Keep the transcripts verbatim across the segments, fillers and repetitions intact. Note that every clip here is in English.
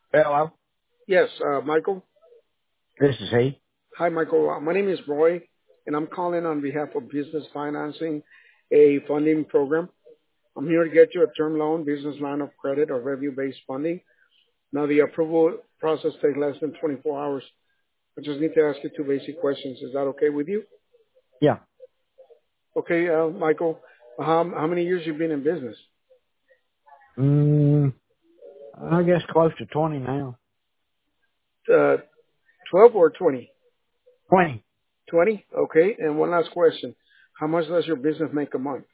Hello. Yes, uh, Michael. This is he. Hi, Michael. Uh, my name is Roy, and I'm calling on behalf of Business Financing, a funding program. I'm here to get you a term loan, business line of credit, or revenue-based funding. Now, the approval process takes less than twenty-four hours. I just need to ask you two basic questions. Is that okay with you? Yeah. Okay, uh, Michael. Um, how many years you been in business? Mm, I guess close to twenty now. Uh, twelve or twenty? twenty. twenty? Okay. And one last question. How much does your business make a month,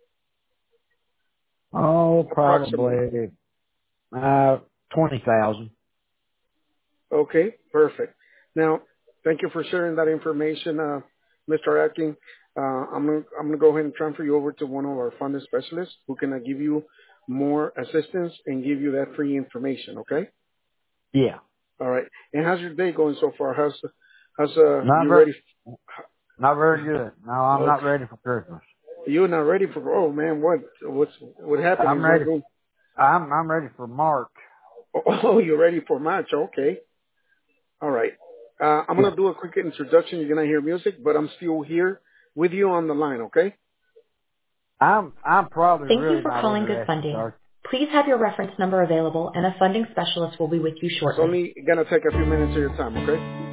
Oh, approximately? probably, uh, twenty thousand. Okay, perfect. Now, thank you for sharing that information, uh, Mister Atkin. Uh, I'm gonna I'm gonna go ahead and transfer you over to one of our funding specialists who can uh, give you more assistance and give you that free information. Okay. Yeah. All right. And how's your day going so far? How's how's uh Not you very, ready? not very good. No, I'm not Okay. ready for Christmas. You're not ready for? Oh man, what what's what happened? I'm Is not ready. going. I'm, I'm ready for March. Oh, you're ready for March? Okay. All right. Uh, I'm Yeah. gonna do a quick introduction. You're gonna hear music, but I'm still here with you on the line. Okay. I'm, I'm probably Thank you really for not calling Good interested, Funding. sir. Please have your reference number available and a funding specialist will be with you It's shortly. only gonna take a few minutes of your time, okay?